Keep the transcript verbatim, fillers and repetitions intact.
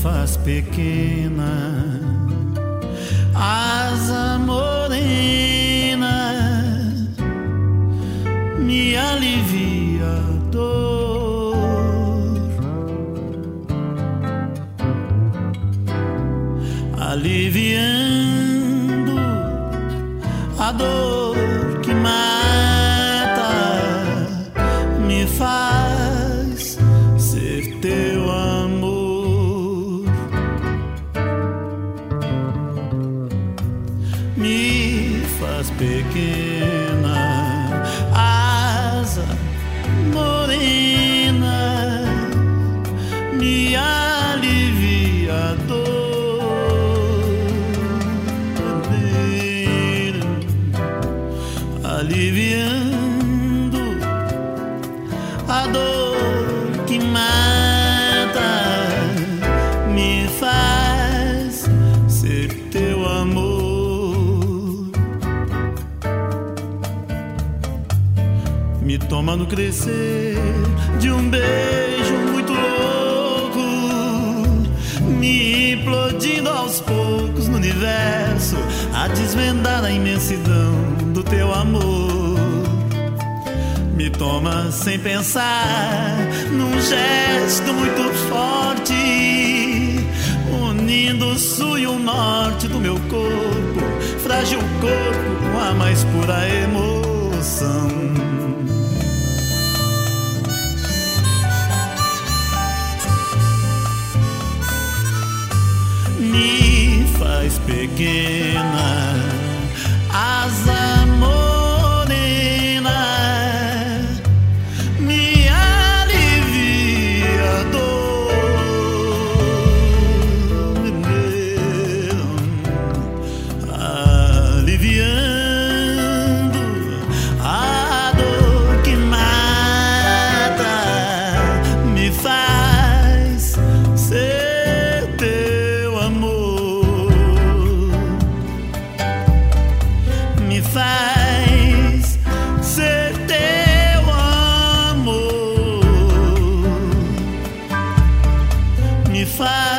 faz pequena, asa morena, me alivia a dor, aliviando a dor que mata, me faz ser teu amor, me faz pequena, asa morena, me alivia a dor, aliviando a dor que mata, me faz ser teu amor, me toma no crescer de um beijo muito louco, me implodindo aos poucos no universo, a desvendar a imensidão do teu amor, me toma sem pensar, num gesto muito forte, unindo o sul e o norte do meu corpo, frágil corpo com a mais pura emoção. Me faz pequena, asa morena, me alivia a dor, aliviando a dor que mata, me faz ser teu amor, me faz ser teu amor, me faz